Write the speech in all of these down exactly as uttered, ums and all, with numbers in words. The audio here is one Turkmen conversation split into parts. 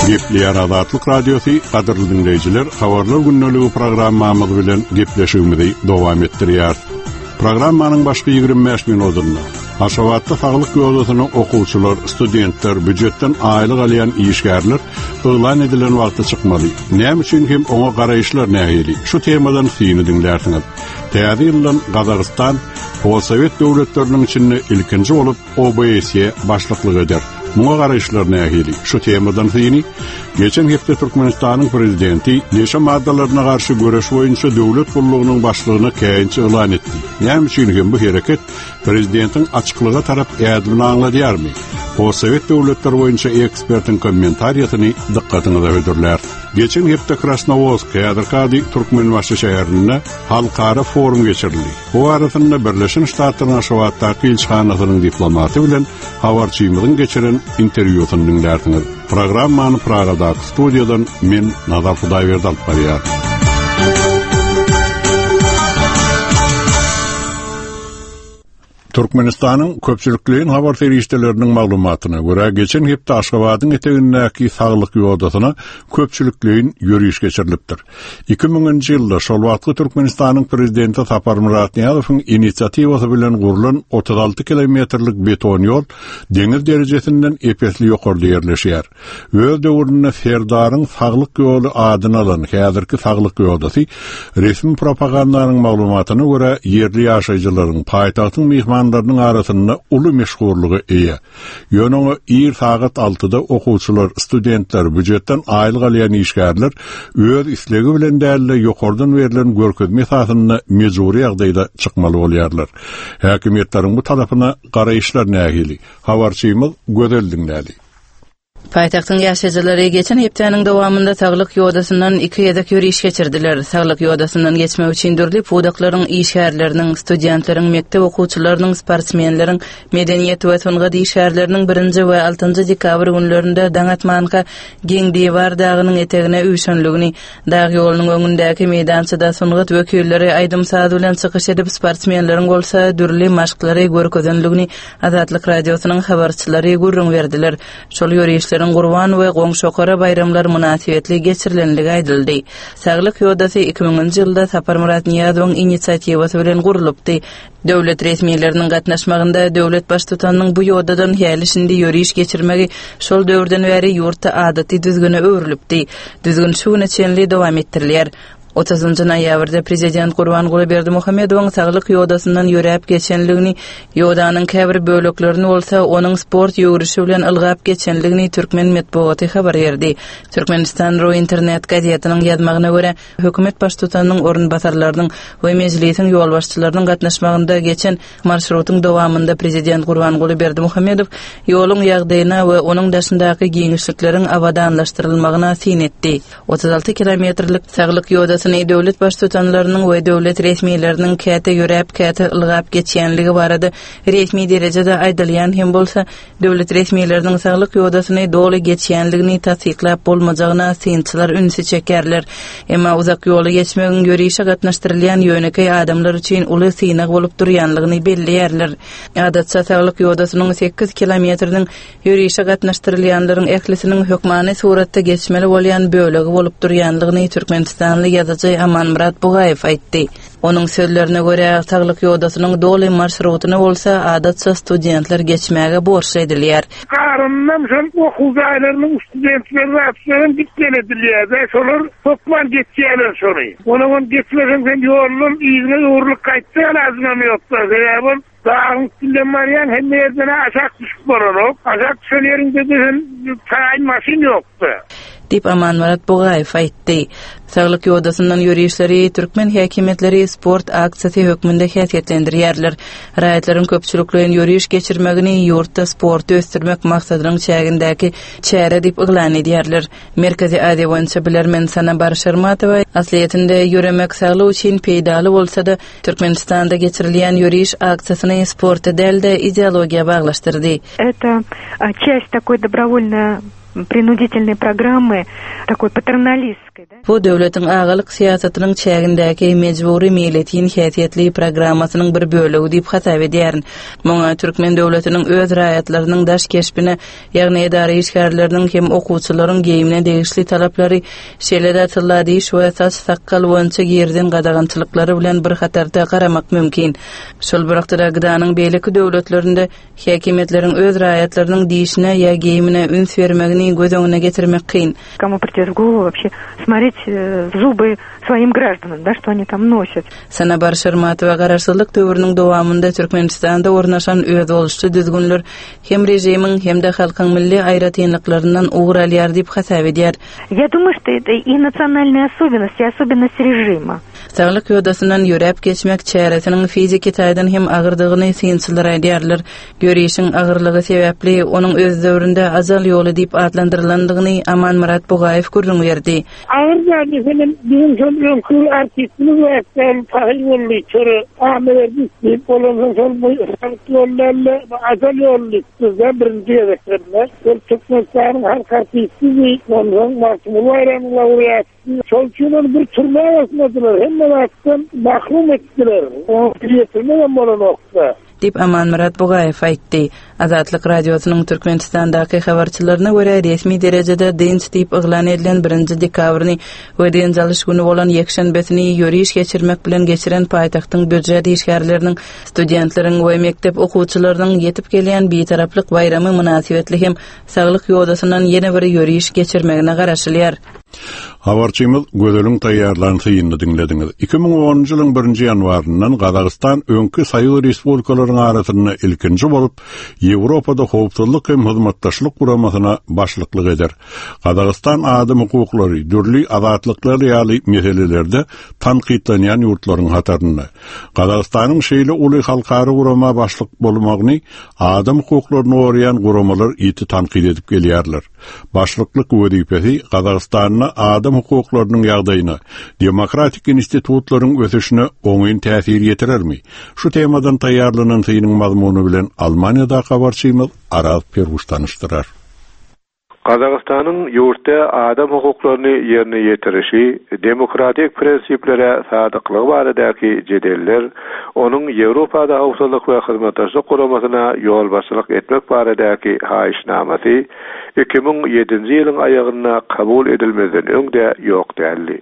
Gepliyar Azatlyk Radiosu qadrly dinleyijiler, habarlar günnöligi programmamyz bilen gepleşigimizi dowam etdirýär. Programmanyň başky ýigirme beş minutunda Aşgabatda saglyk ýoldasynyň okuwçylar, studentler, büdjetden aýlyk alýan işgärler öňlan edilen wagtda çykmaly. Näme üçin hem oňa garaýyşlar nähili? Şu temadan fiýini dinlersiňiz. Täze ýyldan Gazagystan Sowet döwletleriniň içinde ilkinji bolup O B S'ye başlyklyk eder. Muňa garaýyşlar nähili? Şu temadan fiýini geçen hepde Türkmenistanyň prezidenti neşe maddalaryna garşy göreş boýunça döwlet gullugynyň başlygyna käýinçe elan etdi. Näme üçin hem bu hereket prezidentiň açyklyga tarap ýadlygyny aňladýarmy? O Sowet döwletleri boýunça ekspertiň kommentariýatyny dikkatiňize öýdürler. Geçen hepde Krasnovodsk ýa-da Türkmenbaşy şäherinde halkara forum geçirildi. Bu arasynda Birleşen Ştatlaryň Aşgabatdaky elçihanasynyň diplomaty bilen habarçymyzyň geçiren interwýusyny dinlersiňiz. Programmany Pragadaky studiýadan men Nazar Hudaýberdi alyp barýar. Türkmenistanyň köpçülikliğin habar feriştelerinin maglumatyna görä geçen hepde Aşgabatyň etegindäki saglyk ýoldasyna köpçülikliğin ýörüş geçirilipdir. iki miňinji ýylda şol wagtky Türkmenistanyň prezidenti Sapar Muratniýazowyň initsiatywasy bilen gurulan otuz alty kilometrlik beton ýol deňiz derejesinden epesli ýokarda ýerleşýär. Öz döwründe Ferdaryň saglyk ýoly adyny alan häzirki saglyk ýoldasy resmi propagandanyň maglumatyna görä ýerli ýaşaýjylaryň paýtagtyň mehman Onların arasında ulu meşgurluğu eýe. Ýöneňe ir saat altıda okuwçylar, studentler, büdjetden aýlyk alýan işgärler öz islegi bilen däli ýokardan berilen görkezme esasyna mejburi ýagdaýda çykmaly bolýarlar. Häkimetleriň bu tarapyna garaýyşlar nähili? Habarçymyz gözel dinlädi. Paýtagtyň ýaşaýjylary geçen hepdeniň dowamında saglyk ýodasyndan iki ýadak ýörüş geçirdiler. Saglyk ýodasyndan geçmek üçin dürli pudaklaryň, işgärleriniň, studentleriň, mekdep okuwçylarynyň, sportsmenleriň, medeniýet we sungat işgärleriniň birinji we altynjy dekabr günlerinde Daňatmanka Geň diýwar dagynyň etegine üýşenligini, dag ýolunyň öňündäki meydançyda sungat wekilleri aýdym saat bilen çykyş edip sportsmenleriň bolsa dürli maşklary görkezenligini Azatlyk radiosynyň habarçylary gurrun berdiler. Şol ýörüşler Gurban we goňşokara bayramlar münasibetli geçirilenligi aýdyldy. Saglyk ýodasy iki miňinji ýylda Sapar Muratniýazowyň initsiatywasy bilen gurulupdy. Döwlet resmiýetleriniň gatnaşmagynda döwlet baş tutanyň bu ýodadan hälisinde ýörüş geçirmegi şol döwürden bäri ýurtda adaty düzgüne öwrülipdi. Düzgün şuny çenli dowam etdirilýär. otuzunjy noýabrda prezident Gurbanguly Berdimuhammedowyň saglyk ýodasyndan ýörep geçenligini, ýodanyň käbir böleklerini bolsa onuň sport ýögrüşi bilen ylgap geçenligini Türkmen medeniýeti habar berdi. Türkmenistan ro internet gazetynyň ýazmagyna görä, hökümet baş tutanyň orunbasarlarynyň we mejlisiň ýolbaşçylarynyň gatnaşmagynda geçen marşrutyň dowamında prezident Gurbanguly Berdimuhammedow ýoluň ýagdaýyna we onuň daşyndaky giňişlikleriň awadanlaşdyrylmagyna sin etdi. otuz alty kilometrlik saglyk ýodasy döwlet baş tutanlarynyň we döwlet resmiýetleriniň käte ýörep, käte ylgap geçýänligi barada resmi derejede aýdylýan hem bolsa döwlet resmiýetleriniň saglyk ýodasyny doly geçýänligini tasdiklap bolmajagyna synçylar ünsi çekerler. Emma uzak ýoly geçmegiň ýörüşe gatnaşdyrylýan ýöneki adamlar üçin uly synak bolup durýanlygyny belliýärler. Adatça saglyk ýodasynyň sekiz kilometriniň ýörüşe gatnaşdyrylýanlaryň ählisiniň hökmany suratda geçmeli bolýan bölegi bolup durýanlygyny Türkmenistanly Aman Murat Bugayev aýtdy. Onuň sözlerine görä, saglyk ýodasynyň doly marşrutyny bolsa adatça studentler geçmäge borçly edilýär. Garyndan şol okuwçylarynyň studentleri rapsyn gitken edilýär. Şolar toplan geçýärler şoly. Onuň geçmegen ýolun ýygyny uğurlyk gaýtsa lazım ýokda. Sebäbi dağın kilomariyan hem yerden aşak düşüp bararok. Aşak şölerinde de taýyn maşin ýokda. Dip Aman Murat Bugayev aýtdy. Saglyk ýodasyndan ýörüşleri Türkmen häkimetleri sport aksiýasy hökmünde häsiýetlendirýärler. Raýatlaryň köpçülikligiň ýörüş geçirmegini ýurtda sport ösdürmek maksadynyň çägindäki çäre dip yglan edýärler. Merkezi Aziýa boýunça bilermen Sana Barşarmatowa asliýetinde ýöremek saglyk üçin peýdaly bolsa-da Türkmenistanda geçirilýän ýörüş aksiýasyny sporta däl-de ideologiýa baglaşdyrdy. Это часть такой добровольной принудительной программы, такой патерналистской. Bu döwletiň agalyk siýasatynyň çägindäki mejburi milletiniň häsiýetli programmasynyň bir bölegi diýip hasap edýär. Muňa Türkmen döwletiniň öz raýatlarynyň daş keşbine, ýagny edary işgärleriniň hem okuwçylaryň geýimine degişli talaplary, şeýlede tillady iş we sas sakkal boýunça girden gadagançylyklary bilen bir hatarda garamak mümkin. Şol bir wagtda gydanyň beýleki döwletlerinde häkimetleriň öz raýatlarynyň diýişine ýa geýimine üns bermegini göz öňüne getirmek kyn. Кому придёт в голову вообще смотреть в зубы своим гражданам, да, что они там носят. Sana barşarmat we gararsızlyk döwrüniň dowamında Türkmenistanda ornaşan öz boluşçy düzgünler hem rejimiň hem de halkyň milli aýratynlyklaryndan ugur alýar diýip hasap edýär. Я думаю, что это и национальные особенности, и особенности режима. Saglyk ýodasyndan ýörep geçmek çäresiniň fiziki taýdan hem agyrdygyny synçylar aýdýarlar. Görýişiň agyrlygy sebäpli onuň öz döwründe azal ýoly diýip adlandyrylandygyny Aman Murat Bugaýew görüň berdi. Ağır zannetinin bizim son önkü artistimiz ve eksen tahil yollu çörü ahmelerdi isteyip olanın son bu yollarla azal yollu isteyip birinci yedeklerine yol Türkmenistan'ın halk artistizi ondan mahkumu bayramına uğrayat çolçunun bir türlü arasındadılar hem de vaktan mahrum ettiler o bir yetirmeden bana nokta dip Aman Murat Bugaýew aýtdy. Azatlyk radiosynyň Türkmenistandaky habarçylaryna görä resmi derejede dinç diýip yglan edilen birinji dekabryny we diňe jalyş güni bolan ýekşenbesini ýöriş geçirmek bilen geçiren paýtagtyň büdjet işgärleriniň, studentleriň we mektep okuwçylarynyň ýetip gelýän bir taraplyk bayramy münasibetli hem saglyk ýodasyndan ýene bir ýöriş geçirmegine garaşylýar. Habarçymyz gözeliň taýýarlanyny dinlediňiz. iki ming onunçy ýylyň birinji ýanwaryndan Gazagystan öňkü saýly respublikalaryň arasyna ilkinji bolup Ýewropada howpsuzlyk hem hyzmatdaşlyk guramasyna başlyklyk eder. Gazagystan adam hukuklary, dürli azatlyklary ýaly meselelerde tanqidlanýan ýurtlaryň hatarynda. Gazagystanyň şeýle uly halkary gurama başlyk bolmagyny adam hukuklaryny goraýan guramalar ýeti tanqid edip gelýärler. Başlyklyk wezipesi Gazagystanyň adam hukuklarynyň ýagdaýyna, demokratik institutlaryň ösüşine oňyn täsir ýetirermi? Şu temadan taýýarlanan synyň mazmuny bilen Almaniýada habarçymyz Araz Perwuş tanışdyrar. Gazagystanyň ýurtda adam hukuklaryny ýerine ýetirişi, demokratik prinsiplere sadyklygy baradaky jedeller, onuň Ýewropada howpsuzlyk we hyzmatdaşlyk guramasyna ýol başçylyk etmek baradaky haýyşnamasy iki ming ýedinji ýylyň aýagyna kabul edilmeden öňde ýok däldi.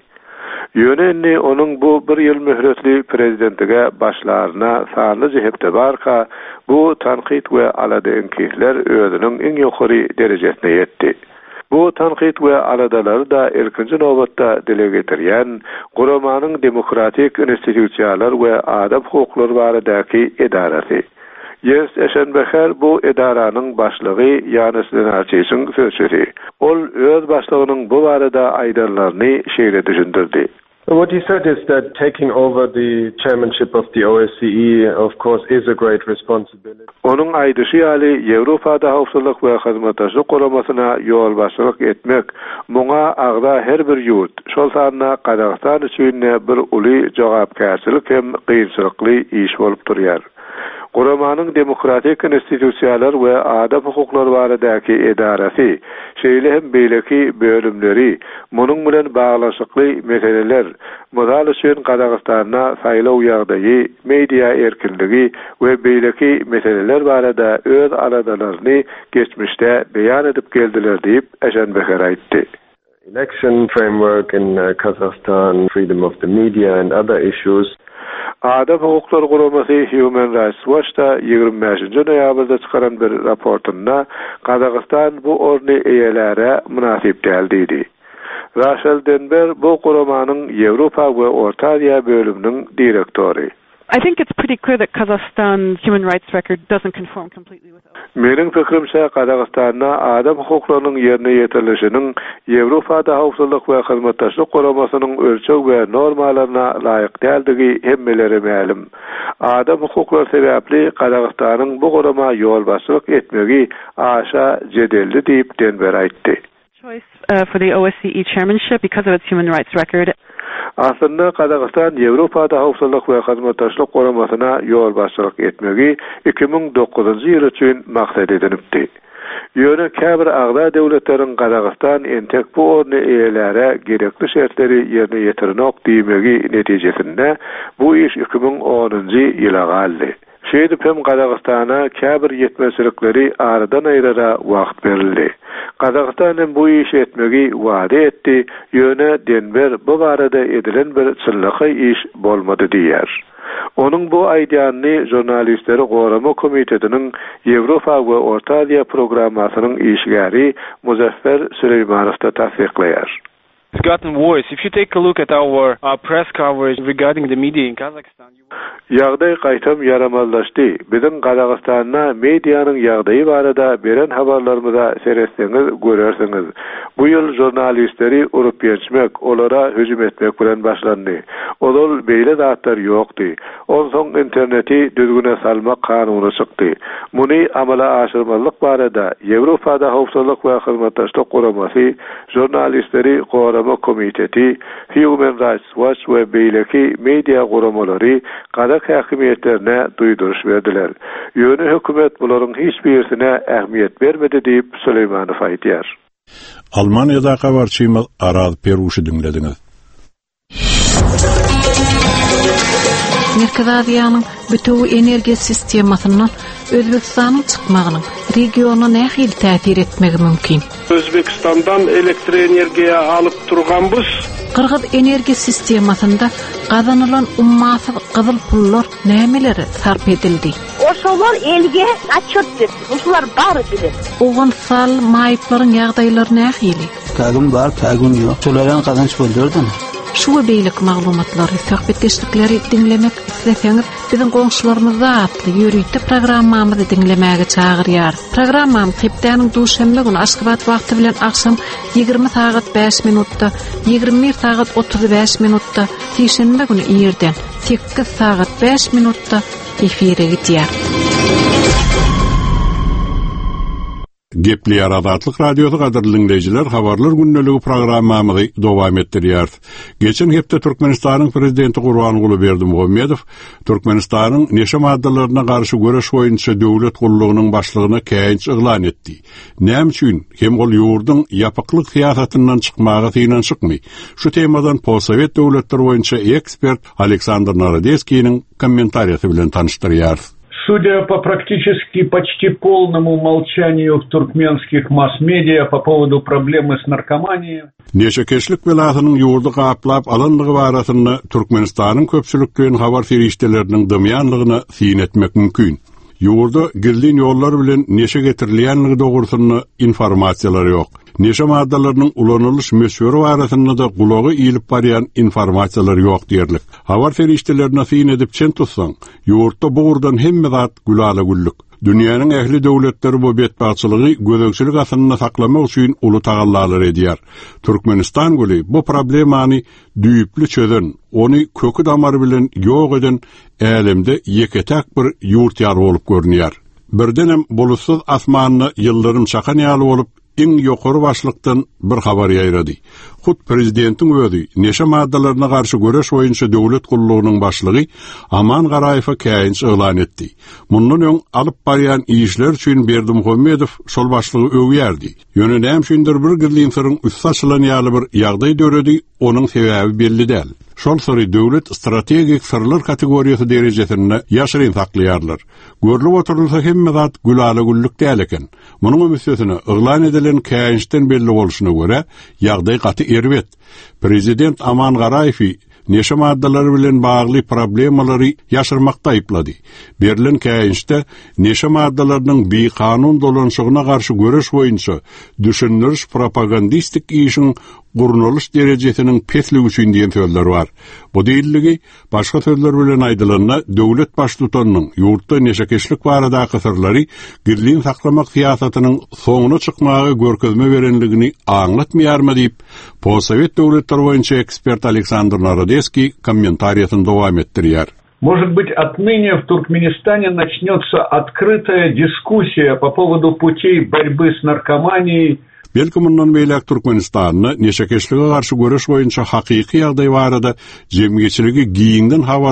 Ýönendi onuň bu bir ýyl möhretli prezidentige başlaryna sanly jehepde barka bu tanqid we aladenkihler özüniň iň ýokary derejesine ýetdi. Bu tanqid we aladalar da ilkinji nowbatda dile getirýän guramanyň demokratik institusiýalar we adam hukuklary baradaky edarasy. Yes, Eşenbeher bu edaranyň başlygy Ýanys Lenarçyň sözleri. Ol öz başlygynyň bu barada aýdanlaryny şeýle düşündirdi. What he said is that taking over the chairmanship of the O S C E, of course, is a great responsibility. Onuň aýdyşy ýaly Ýewropada howpsuzlyk we hyzmatdaşlyk guramasyna ýol başçylyk etmek, muňa agda her bir ýurt, şol sanyna Gazagystan üçin bir uly jogapkärçilik hem kynçylykly iş bolup durýar. Guramanyň demokratik institusiýalar we adam hukuklary baradaky edarasy, şeýle hem beýleki bölümleri, munyň bilen baglaşykly meseleler, modal üçin Gazagystana saýlaw ýagdaýy, media erkinligi we beýleki meseleler barada öz aladalaryny geçmişde beýan edip geldiler diýip Eşenbeher aýtdy. Election framework in uh, Kazakhstan, freedom of the media and other issues. Adam hukuklary guramasy Human Rights Watch'ta ýigirmi beşinji noýabrda çykaran bir raportunda Gazagystan bu orny eýelere münasip däldi. Rachel Denber bu guramanyň Ýewropa we Orta Aziýa bölüminiň direktori. I think it's pretty clear that Kazakhstan's human rights record doesn't conform completely with O S C E. Meniň pikirimçe Gazagystanda adam hukuklarynyň ýerine ýetirilişiniň Ýewropada howpsuzlyk we hyzmatdaşlyk guramasynyň ölçek we normalaryna laýyk däldigi hemmelere ma'lum. Adam hukuklary sebäpli Gazagystanyň bu gurama ýol başçylyk etmegi aşa jedelli diýip Denber aýtdy. Choice uh, for the O S C E chairmanship because of its human rights record. Aslında Gazagystan Ýewropada howpsuzlyk we hyzmatdaşlyk guramasyna ýol başçylyk etmegi iki ming dokuzunçy ýyl üçin maksat edilipdi. Ýöne käbir agda döwletleriň Kazakystan entek bu orny eýelere gerekli şertleri ýerine ýetirnok diýmegi netijesinde bu iş iki bin onunji ýyla galdy. Şeýdip hem Kazakystana käbir ýetmezlikleri aradan aýrara wagt berildi. Kazakystan bu iş etmegi wada etdi, ýöne Denver bu barada edilen bir çyllyky iş bolmady diýer. Onun bu aýdýanyny jurnalistleri Gorama Komitetiniň Ýewropa we Orta Aziýa programmasynyň işgäri Muzaffer Süleýmanow da tasdiqlaýar. It's gotten worse. If you take a look at our, our press coverage regarding the media in Kazakhstan, ýagdaý gaýtam yaramazlaşdy. Biziň Kazakstanda mediýanyň ýagdaýy barada beren habarlarymyza seretseňiz görersiňiz. Bu ýyl jurnalistleri urup ýetmek, olara hüjüm etmek bilen başlandy. Olal beýle zatlar ýokdy. Onsoň interneti düzgüne salmak kanuny çykdy. Muny amala aşyrmalyk barada Ýewropada howpsuzlyk we hyzmatdaşlyk guramasy jurnalistleri Gorama Komiteti, Human Rights Watch we beýleki media guramalary Kazak häkimetlerine duýduruş berdiler. Ýöne hökümet bularyň hiç birisine ähmiýet bermedi diýip Süleýmanow aýdýar. Almanyýada habarçymyz Araz Peruşy dinlediňiz. Merkez Aziýanyň bütün energiýa sistemasynyň Özbekistanyň çykmagynyň regiona nähil täsir etmegi mümkin. Özbekistandan elektr energiýa alyp turganbys. Kırgız energiýa sistemasynda gazanylan ummasyz gyzyl pullar nämeleri sarp edildi? Oşolar elge atçyt berdi. Oşolar bary bilir. Oğun sal maýyplaryň ýagdaýlary nähili? Kagum bar, kagum ýok. Şolaryň kazanç bolýardy. Şu beýlik maglumatlary, söhbetdeşlikleri dinlemek isleseňiz, biziň goňşularymyza atly ýörüýte programmamyzy dinlemäge çagyrýar. Programmam hepdeniň duşanbe güni Aşgabat wagty bilen akşam ýygrimi saat beş minutda, ýygrimi bir saat otuz beş minutda, şeýşembe güni ýerden sekiz saat beş minutda efire gidýär. Gepli Aradatlyk radioda gaderli dinleyijiler, habarlar günneligi programmamyzy dowam etdirýär. Geçen hepde Türkmenistanyň prezidenti Gurbanuly Berdimuhammedow Türkmenistanyň neşe maddalaryna garşy göreş boýunça döwlet gullugynyň başlygyna käýinç yglan etdi. Näme üçin? Hem ol ýurduň ýapyklyk siýasatyndan çykmagy synan çykmy. Şu temadan Possovet döwletleri boýunça ekspert Aleksandr Narodeskiň kommentariýasy bilen tanışdyrýar. Судя по практически почти полному молчанию в туркменских масс-медиа по поводу проблемы с наркоманией, Neşekeşlik belasynyň ýurdu gaplap alanlygy barasyny Türkmenistanyň köpçülikden habar ferişdeleriniň dymýanlygyna syn etmek mümkin. Ýurda girilýän ýollar bilen neşe getirilýänligi dogrusyny informasiýalar ýok. Neşe maddalarynyň ulanylýş meşhur barasyny da gulagy iýilip barýan informasiýalar ýok diýerlik. Habar ferişdelerine syn edip çen tutsaň, ýurtda buğurdan hemme zat gulala güllük. Dünýäniň ähli döwletleri bu betbaçylygy gözegçilik asynyna saklamak üçin uly tagallar edýär. Türkmenistan güli bu problemany düýüpli çözen, ony kökü damary bilen ýok eden älemde ýeketek bir ýurtýar bolup görünýär. Birdenem bulutsuz asmanyny ýyllarym çakan ýaly bolup iň ýokary başlykdan bir habar ýaýrady. Hut prezidentiň özi neşe maddalaryna garşy göreş boýunça döwlet gullugynyň başlygy Aman Garaýewa käýinç yglan etdi. Mundan öň alyp barýan işler üçin Berdimuhammedow şol başlygy öwýärdi. Ýöne näme üçindir bir girliňsiň üst açylan ýaly bir ýagdaý döredi, onuň sebäbi belli däl. Şol sory döwlet strategik sırlar kategoriýasy derejesinde ýaşyryn saklaýarlar. Görülip oturulsa hemme zat gulala güllük däl eken. Munyň ömüsüne yglan edilen käýinçden belli bolşyna görä ýagdaý gaty erbet. Prezident Aman Garaýew neşe maddalary bilen bagly problemalary ýaşyrmakda aýplady. Berilen käýinçde neşe maddalarynyň beýkanun dolanşygyna garşy göreş boýunça düşünürüş propagandistik işin gurnulyş derejesiniň pesligi üçin diýen sözler bar. Bu diýilligi başga sözler bilen aýdylanyna döwlet başlutanyň ýurtda neşekeşlik barada kysyrlary girliň saklamak siýasatynyň soňuna çykmagy görkezme berenligini aňlatmaýarmy diýip Possovet döwletleri boýunça ekspert Aleksandr Narodeskiň kommentariýasyny dowam etdirýär. Может быть, отныне в Туркменистане начнется открытая дискуссия по поводу путей борьбы с наркоманией. Belki mundan beýlek Türkmenistanyny neşekeşlige garşy göreş boýunça hakyky ýagdaý barada jemgyçiligi giýinden habarly edip,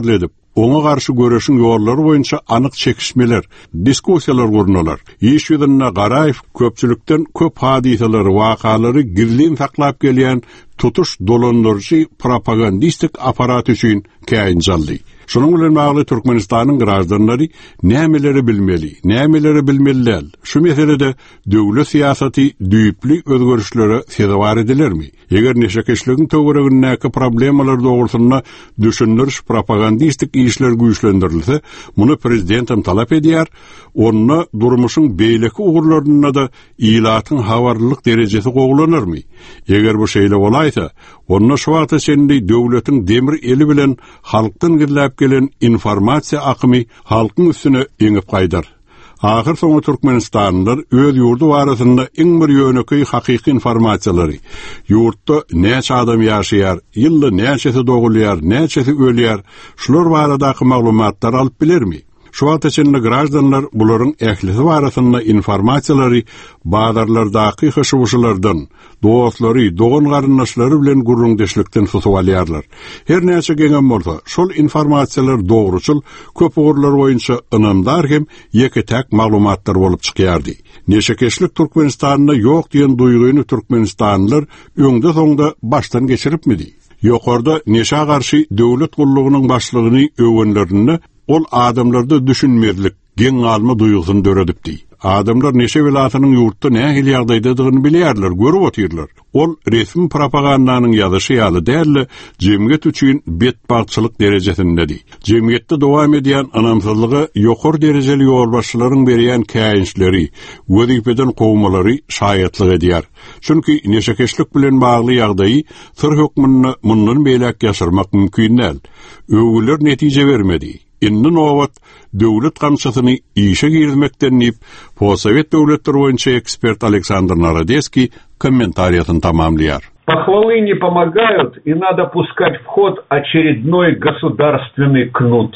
oňa garşy göreşiň ýollary boýunça anyk çekişmeler, diskussiýalar gurnalar. Iş ýüzünde Garaýew köpçülükden köp hadiseleri, wakalary girlin taklap gelýän tutuş dolandyrjy propagandistik aparat üçin käýin jaldy. Şonuň bilen bagly Türkmenistanyň garaşdanlary nämeleri bilmeli, nämeleri bilmeliler. Şu meselede döwlet siýasaty düýpli özgörüşlere sebäp edilermi? Eger neşekeşligiň töweregindäki problemalar dogrusyna düşündiriş propagandistik işler güýçlendirilse, muny prezidentim talap edýär, ony durmuşyň beýleki ugurlaryna da ilatyň habarlyk derejesi goglanarmy? Eger bu şeýle bolaysa, ony şu wagta içinde döwletiň demir eli bilen halkdan girilip gelen informasiýa akymy halkyň üstüne eňip gaýdar. Ahir soňra Türkmenistanlylar öz ýurdu barasynda iň bir ýöneki hakyky informasiýalary, ýurtda näçe adam ýaşaýar, ýylda näçesi dogulýar, näçesi ölýär, şular baradaky maglumatlary alyp bilermi? Şu wagt içinde garaşdanlar bularyň ählisi barasynda informasiýalary bazarlardaky hyşywşylardan, dostlary, dogan garyndaşlary bilen gurrundeşlikden tutup alýarlar. Her näçe geňem bolsa, şol informasiýalar dogruçul, köp ugurlar boýunça ynamdar hem ýeke täk maglumatlar bolup çykýardy. Neşekeşlik Türkmenistanyna ýok diýen duýguny Türkmenistanlylar öňde soňda başdan geçiripmidi? Ýokarda neşe garşy döwlet gullugynyň başlygyny öwünlerini ol adamlarda düşünmerlik, gen alma duýgusyny döredipdi. Adamlar neşe welatynyň ýurtda nähil ýagdaýdadygyny bilýärler, görüp otyrlar. Ol resmi propagandanyň ýazyşy ýaly däl, jemgyýet üçin betbagçylyk derejesindedi. Jemgyýetde dowam edýän anamsızlygy ýokary derejeli ýolbaşçylaryň berýän käýinçleri, wezipeden gowmalary şaýatlyk edýär. Çünki neşekeşlik bilen bagly ýagdaýy syr hökmüni mundan beýlek ýaşyrmak mümkin däl. Öwgüler netije bermedi. Inni nowat döwlet gamçasyny işe girmekden nip, Possovet döwletleri boýunça ekspert Александр Народецкий комментариясын тамамлýar. Похвалы не помогают, и надо пускать в ход очередной государственный кнут.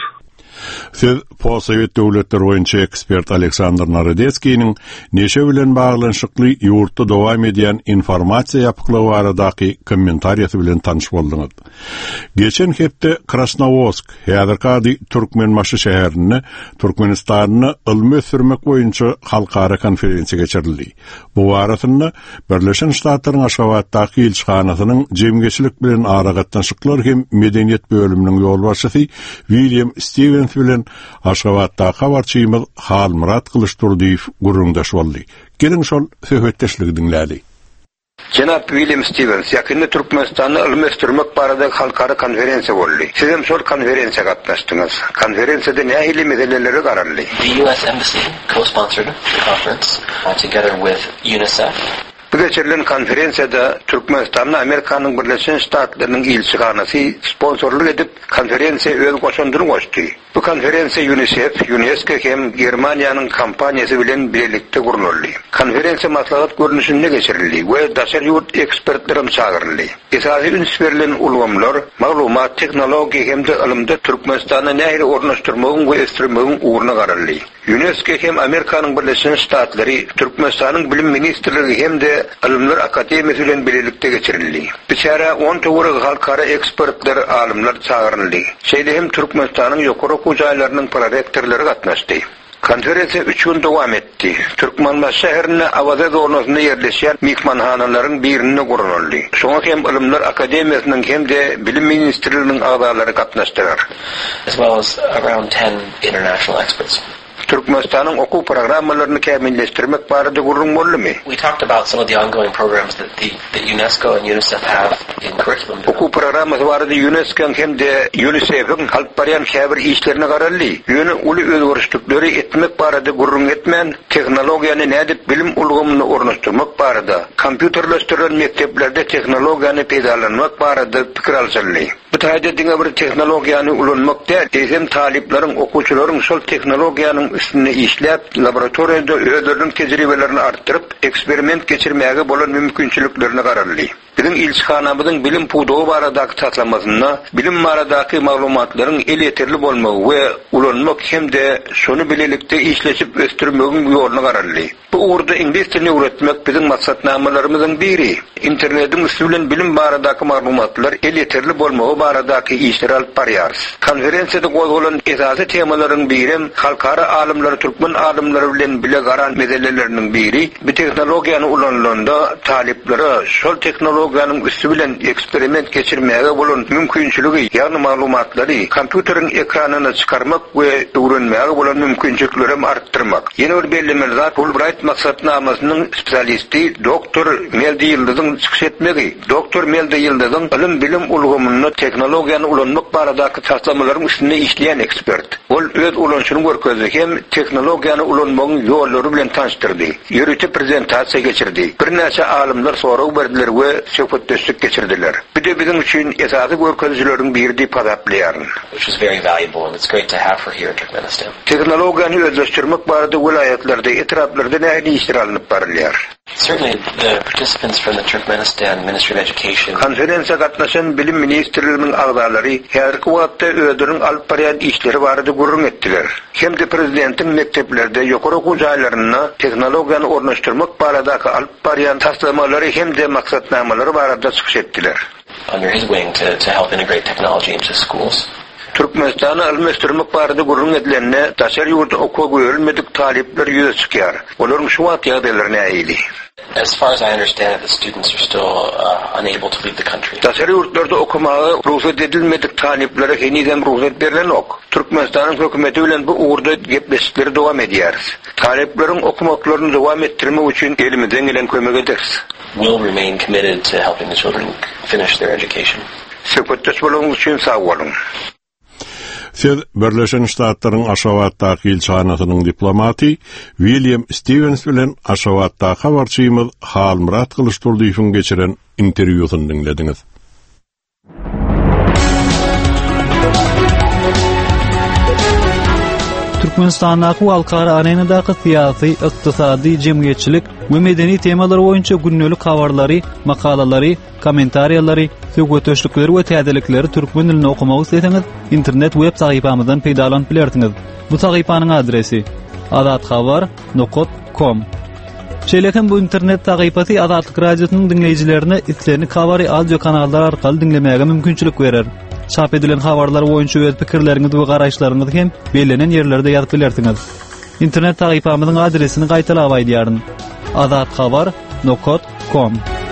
Siz Possovet döwletleri boýunça ekspert Александр Народецкийниň neşe bilen baglanşykly ýurtda dowam edýän informasiýa ýapyklygy baradaky kommentariýasy bilen tanyş boldyňyz. Geçen hepde Krasnovodsk, häzirki Türkmenmaşy şäherinde Türkmenistanyny ilmi sürmek boýunça halkara konferensiýa geçirildi. Bu barasynda Birleşen Ştatlaryň Aşgabatdaky elçixanasynyň jemgyýetçilik bilen aragatnaşyklar hem medeniýet bölüminiň ýolbaşçysy William Stevens bilen Aşgabatdaky habarçymyz Halmurat Kılıçturdiýew gurrundaş boldy. Gelin şol söhbetdeşligi dinläli. Cenap William Stevens, yakında Türkmenistan'ı ilmi sürmek barada halkara konferensiya boldy. Siz hem şol konferensiýa gatnaşdyňyz. Konferensiyada nähili meseleleri garaldy? The U S Embassy co-sponsored the conference uh, together with UNICEF. Bu geçirilen konferensiyada Türkmenistan'ın Amerikanyň Birleşen Ştatlarynyň elçixanasy sponsorluk edip konferensiýa öz goşundyryň goşdy. Bu konferensiýa UNICEF, UNESCO hem Germaniýanyň kampaniýasy bilen birlikde guruldy. Konferensiýa maslahat görnüşinde geçirildi we daşar ýurt ekspertlerim çağıryldy. Esasy üns berilen ulgamlar, maglumat, teknologiýa hem de ilmde Türkmenistanyny nähili ornaşdyrmagyň we estirmegiň uğruna garaldy. UNESCO hem Amerikanyň Birleşen Ştatlary, Türkmenistanyň bilim ministrligi hem de Ilimler Akademiyasy bilen birlikde geçirildi. Biçara on töwere halkara ekspertler, alimler çağıryldy. Şeýle hem Türkmenistanyň ýokary okuw jaýlarynyň prorektorlary gatnaşdy. Konferensiýa üç gün dowam etdi. Türkmenmaşy şäherine Awazat ornasynda ýerleşýän mikmanhanalaryň birinde guruldy. Şoňa hem Ilimler Akademiýasynyň hem de bilim ministrliginiň agzalary gatnaşdylar. As well as around ten international experts. Türkmenistanyň okuw programmalaryny kämilleşdirmek barada gurrun boldymy? We talked about some of the ongoing programs that the that UNESCO and UNICEF have in curriculum. Okuw programmasy barada UNESCO hem de UNICEF'iň alyp barýan häzir işlerini garaldy. Ýöne uly özgörüşlikleri etmek barada gurrun etmän, teknologiýany nädip bilim ulgamyny ornaşdyrmak barada, kompýuterleşdirilen mekteplerde teknologiýany peýdalanmak barada pikir alşanly. Bu taýda diňe bir teknologiýany ulanmak däl, hem talipleriň, okuwçylaryň şol teknologiýanyň üstüne işläp, laboratoriýada özleriniň tejribelerini artdyryp, eksperiment geçirmäge bolan mümkinçiliklerini garaldy. Bizim ilçihanamızın bilim puduğu baradaki tatlamasına, bilim baradaki maglumatların el yeterli bolmağı ve ulanmak hem de şonu bilelikte işleşip östürmeğin yoluna kararlı. Bu uğurda İngiliz dilini üretmek bizim maksatnamalarımızın biri. İnternetin üstülen bilim baradaki maglumatlar el yeterli bolmağı baradaki işler alıp barıyarız. Konferensiyada qozulan esası temaların birim, halkara alimleri, Türkmen alimleri bilen bile garan meselelerinin biri, bir teknolojiyanın ulanılığında taliplere şol teknolojiyanın üstü bilen eksperiment geçirmeye olan mümkünçülüğü, yani malumatları kompüterin ekranına çıkarmak ve öğrenmeye olan mümkünçülüklerini arttırmak. Yeni bir belirlemeler, Fulbright maksatnamasının spesyalisti Doktor Meldi Yıldız'ın çıkış etmeyi, Doktor Meldi Yıldız'ın ilim bilim ulgamını teknolojiyanın ulanmak baradaki taslamaların üstünde işleyen ekspert. Ol öz ulanışını görkezdi hem teknolojiyanın ulanmağın yolları bilen tanıştırdı. Yürütü prezentasiya geçirdi. Bir neçe alimler sonra verdiler ve söhbetleşik geçirdiler. Bir de bizim için esası görkezcilerin bir de padaplayarın. Which is very valuable and it's great to have for here in Turkmenistan. Teknolojiyanı özleştirmek barada vilayetlerde, etraflarda ne işler alınıp barılıyor. Certainly, the participants from the Turkmenistan Ministry of Education. Konferansa katnaşan bilim ministrlerinin ağzaları her kuvvette ödünün alıp barayan işleri vardı gurur ettiler. Hem de prezidentin mekteplerde yukarı okuyucularına teknolojiyanı ornaştırmak baradaki alıp barayan taslamaları hem de maksatnamaları barada çıkış ettiler. Under his wing to, to help integrate technology into schools. Türkmenistan'ı almıştırmak barada gurur edilenine taşer yurda oku görülmedik talipler yüze çıkıyor. Onların şu at yağdaylarına eğili. As far as I understand it, the students are still uh, unable to leave the country. Taşer yurtlarda okumağı ruhsat edilmedik taliplere henüz ruhsat verilen ok. Türkmenistan'ın hükümeti bilen bu uğurda gepleşikleri devam ediyoruz. Taliplerin okumaklarını devam ettirmek için elimizden gelen kömek ederiz. We'll remain committed to helping the children finish their education. Söhbetleş bolğunuz için sağ olun. Siz Birleşen Ştatların Aşavatdaki ilçanasynyň diplomati William Stevens bilen Aşavatdaki habarçymyz Halmurat Kılıçdaroğlu'yň geçiren interwýusyny dinlediňiz. Türkmenistan'daki halkara arenadaky syýasy, ykdysady, jemgyýetçilik we medeni temalar boýunça günnälik habarlary, makalalary, kommentariýalary, söhbetleşikleri we täzelikleri türkmen dilinde okumagy isteseňiz, internet web sahypamyzdan peýdalanyp bilersiňiz. Bu sahypanyň adresi adatxabar nokta com. Şeýlekem bu internet sahypasy Adatlyk radiosynyň dinleýijilerine islerini habary audio kanallar arkaly dinlemäge mümkinçilik berer. Çap edilen habarlar boýunça öz pikirleriňizi we garaşlaryňyzy hem belenen ýerlerde ýazyp bilersiňiz. İnternet sahypamyzyň adresini gaýtalap aýdýaryn. adatxabar nokta com.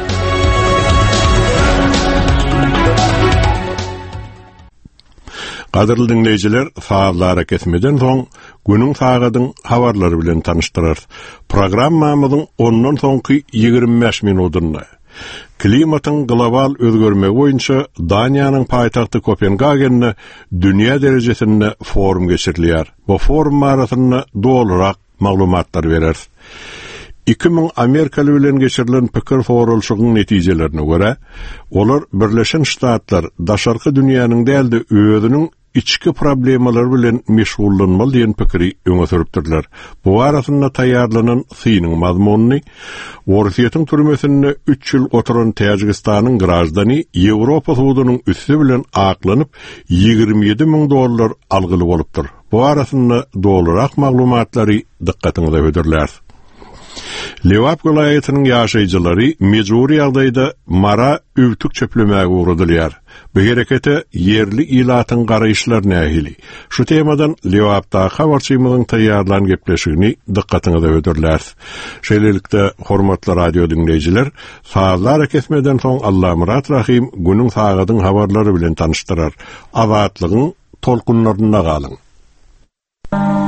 Qadirli dinleyijiler, faazlara kesmeden soň günüň sagadyň habarlary bilen tanıştyrar. Programmamyzyň ondan soňky ýigirme beş minutunda klimatyň global özgörmegi boýunça Daniýanyň paýtagty Kopenhagende dünýä derejesinde forum geçirilýär. Bu forum barasynda dolarak maglumatlar berer. iki ming Amerikaly bilen geçirilen pikir forulşygyň netijelerine görä, olar Birleşen Ştatlar daşarky dünýäniň däldi özüniň içki problemler bilen meşgullanmaly diýen pikiri öňe sürüpdirler. Bu arasynda taýýarlanan synyň mazmuny Warsiýetyň türmesinde üç ýyl oturan Täjikistanyň grajdany Ýewropa suwudynyň üstü bilen aklanyp ýigirme ýedi ming dollar algyly bolupdyr. Bu arasynda dolarak maglumatlary dikkatiňize öderler. Lewap vilayatynyň ýaşaýjylary mejburi ýagdaýda mara üwtük çöplemäge uğradylýar. Bu herekete yerli ilatyň garaýşlary nähili. Şu temadan Lewapda habarçymyzyň taýýarlan gepleşigini dikkatiňize öderler. Şeýlelikde hormatly radio dinleýijiler, saatlar kesmeden soň Allah Murat Rahim günüň sagadyň habarlary bilen tanıştyrar. Awatlygyň tolkunlarynda galyň.